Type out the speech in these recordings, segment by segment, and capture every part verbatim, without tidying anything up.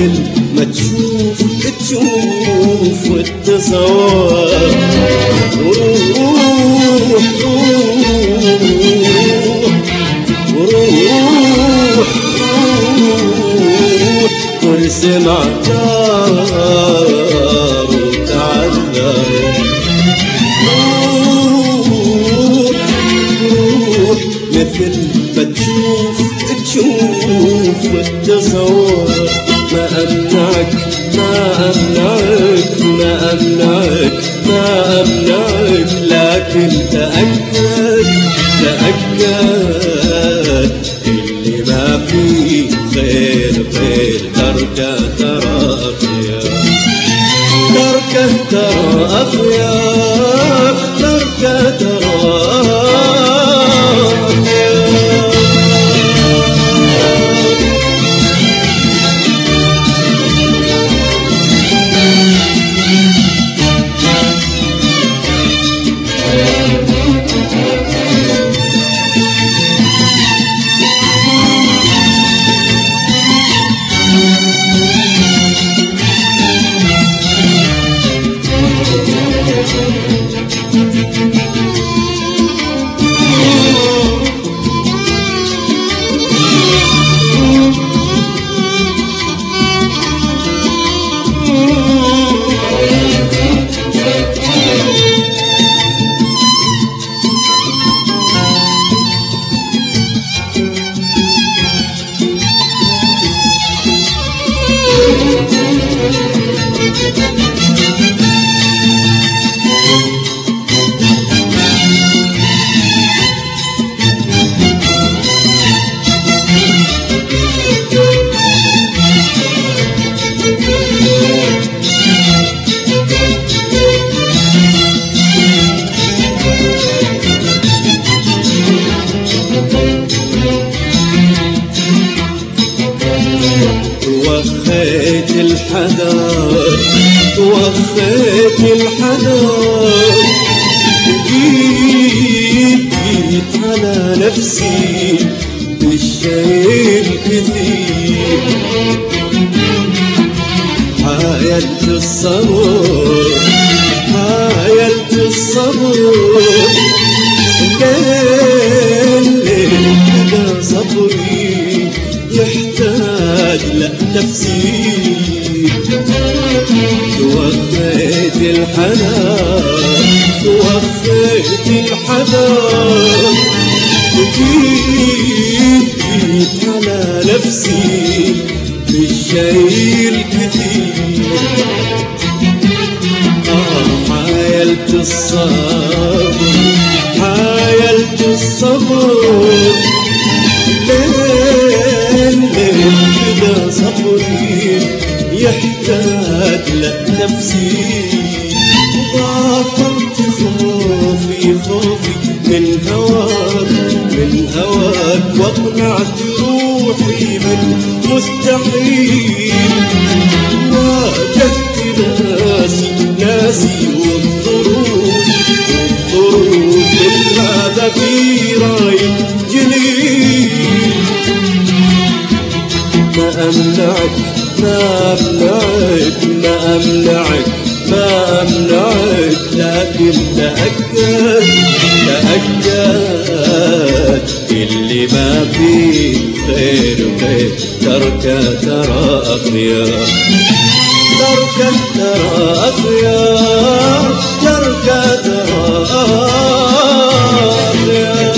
مثل ما تشوف تشوف وتصور وروح وروح وروح واسمع دار وتعلم روح روح مثل ما تشوف تشوف وتصور ما أمنعك ما أمنعك ما أمنعك ما أمنعك لكن تأكد تأكد اللي ما فيه خير خير تركه ترى أخيار تركه ترى أخيار تركه ترى توخيت الحذر توخيت الحذر وجيت جيت على نفسي بالشيء الكثير حايلت الصبر حايلت الصبر ليل ليل بدا صبري يحتاج لتفسير توخيت الحنان توخيت الحنان وجيت جيت على نفسي بالشيء الكثير آه حايلت الصبر حايلت الصبر ليل ليل بدا صبري يحتاج لتفسير وغافرت خوفي خوفي من هواك من هواك واقنعت روحي بالمستحيل واجهت ناسي ناسي والظروف والظروف هذا في رايك جليل ما أمنعك ما أمنعك ما أمنعك ما أمنعك لكن تأكد تأكد اللي ما فيه خير خير تركه ترى أخيار تركه ترى أخيار تركه ترى أخيار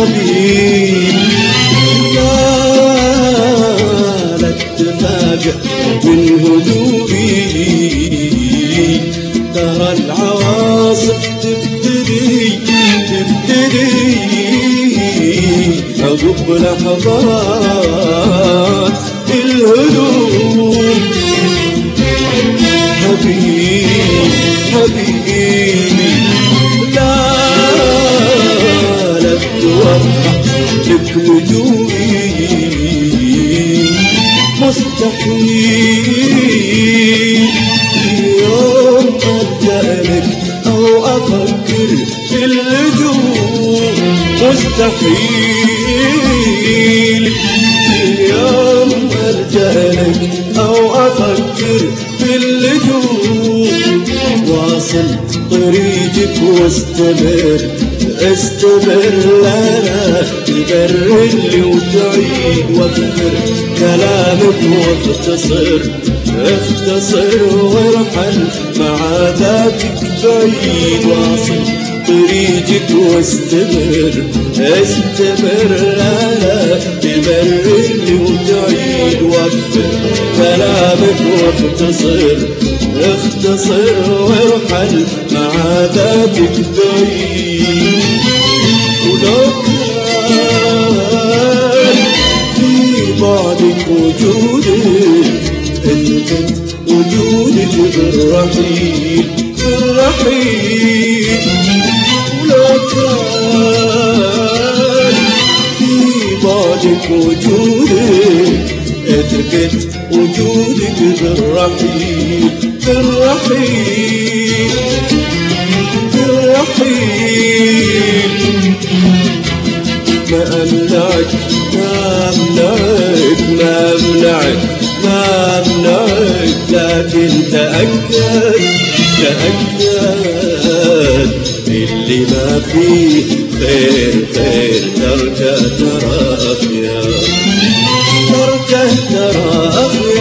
حبيب لا لا تفاجأ من هدوئي ترى العواصف تبتدي تبتدي عقب لحظات الهدوء حبيبي حبيبي لا لا توقع لك لجوئي مستحيل يوم ألجأ لك أو أفكر في اللجوء مستحيل اليوم ألجأ لك أو أفكر في اللجوء واصل طريقك واستمر استمر لا تبرر لي وتعيد وفر كلامك واختصر اختصر وارحل مع ذاتك بعيد واصل طريقك واستمر استمر لا تبرر لي وتعيد وفر كلامك واختصر اختصر وارحل مع ذاتك بعيد ولو كان في بعدك وجودك اثبت وجودك بالرحيل بالرحيل ولو كان في بعدك وجودك اثبت وجودك بالرحيل بالرحيل بالرحيل ما أمنعك ما أمنعك ما أمنعك ما أمنعك لكن تأكد تأكد اللي ما فيه خير خير تركه ترى أخيار تركه ترى أخيار